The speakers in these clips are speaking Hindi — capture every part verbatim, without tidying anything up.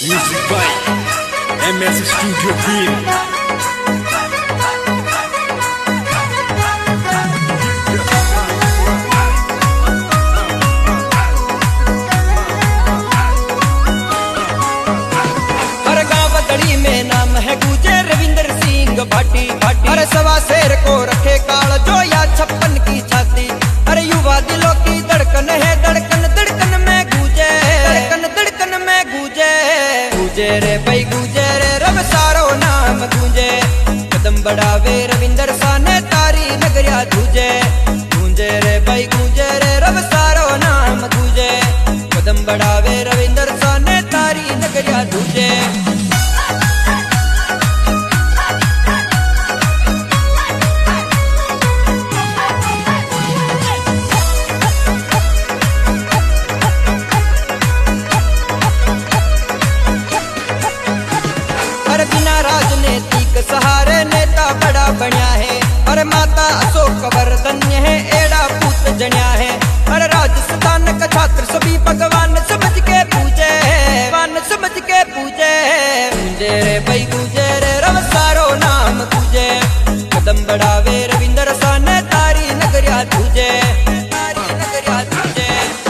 Music by M S Studio Team. में नाम है गूंजे रविंदर सिंह भाटी भाटी। अरे सवा शेर को रखे काल जो या छप्पन की छाती। अरे युवा दिलों की धड़कन है, धड़कन धड़कन में गूंजे, धड़कन धड़कन में गूंजे। गूंजे रे भाई गूंजे रे रब सारो नाम गूंजे। कदम बढ़ावे रविंदर सा ने तारी नगरिया दूजे। गूंजे रे भाई गूंजे रे रब सारो नाम गूंजे। कदम बढ़ावे रविंदर सा ने तारी नगरिया दूजे। सहारे नेता बड़ा बनिया है। अरे माता अशोक वर्धन्य है, एड़ा पूत जनिया है। अरे राजस्थान का छात्र सभी भगवान समझ के पूजे, भगवान समझ के पूजे। गूंजे रे भाई गूंजे रे रब सारो नाम गूंजे। कदम बढ़ावे रविंदर सा ने तारी नगरिया दूजे, तारी नगरिया दूजे।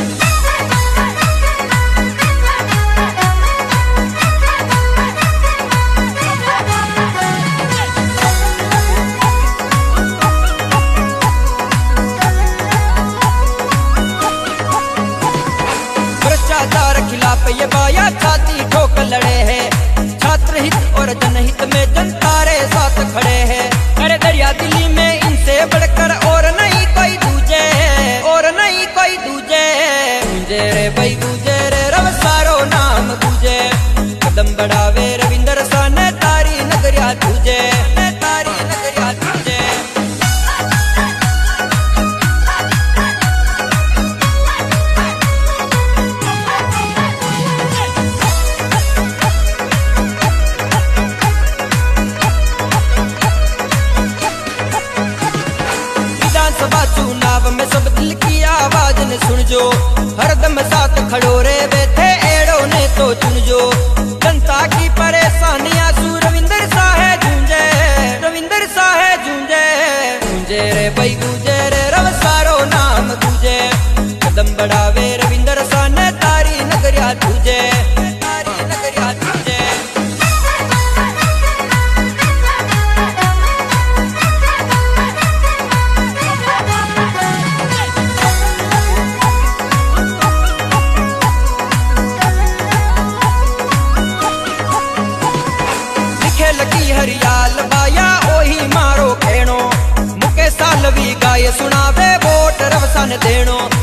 खिलाफ ये बाया छाती ठोक लड़े हैं। छात्र हित और जनहित में जनता रे साथ खड़े हैं। अरे दरिया दिल्ली में इनसे बढ़कर और नहीं कोई दूजे, और नहीं कोई दूजे। गूंजे रे भाई गूंजे रे रब सारो नाम गूंजे। कदम बढ़ावे रविंदर सा ने तारी नगरिया दूजे, तारी नगरिया दूजे। विधानसभा चुनाव में सब दिल की आवाज ने सुन जो। हरदम साथ खड़ो रे वे थे एड़ो ने तो चुन जो। जनता की परेशानियां सु रविंदर सा है जूंजे, रविंदर सा है जूंजे। गूंजे रे भाई गूंजे रे रब सारो नाम गूंजे। कदम बढ़ावे रविंदर सा ने तारी नगरिया दूजे, तारी नगरिया दूजे। लगी हरियाल बाया ओही मारो खेणो। मुके सालवी गाय सुनावे वोट रवसन देणो।